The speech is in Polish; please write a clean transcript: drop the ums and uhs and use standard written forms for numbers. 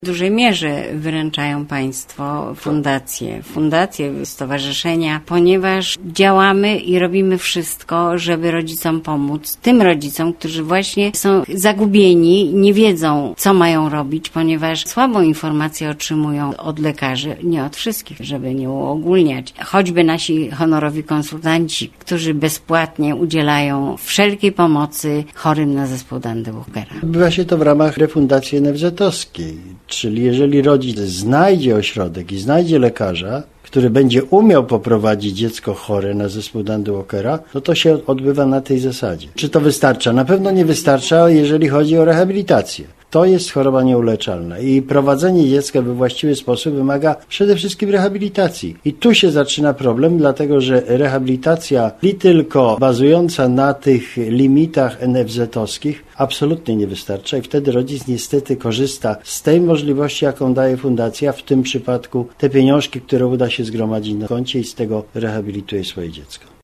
W dużej mierze wyręczają państwo fundacje, stowarzyszenia, ponieważ działamy i robimy wszystko, żeby rodzicom pomóc. Tym rodzicom, którzy właśnie są zagubieni, nie wiedzą, co mają robić, ponieważ słabą informację otrzymują od lekarzy, nie od wszystkich, żeby nie uogólniać. Choćby nasi honorowi konsultanci, którzy bezpłatnie udzielają wszelkiej pomocy chorym na zespół Dandy-Walkera. Odbywa się to w ramach refundacji NFZ-owskiej, czyli jeżeli rodzic znajdzie ośrodek i znajdzie lekarza, który będzie umiał poprowadzić dziecko chore na zespół Dandy-Walkera, to się odbywa na tej zasadzie. Czy to wystarcza? Na pewno nie wystarcza, jeżeli chodzi o rehabilitację. To jest choroba nieuleczalna i prowadzenie dziecka we właściwy sposób wymaga przede wszystkim rehabilitacji. I tu się zaczyna problem, dlatego że rehabilitacja nie tylko bazująca na tych limitach NFZ-owskich absolutnie nie wystarcza i wtedy rodzic niestety korzysta z tej możliwości, jaką daje fundacja, w tym przypadku te pieniążki, które uda się zgromadzić na koncie i z tego rehabilituje swoje dziecko.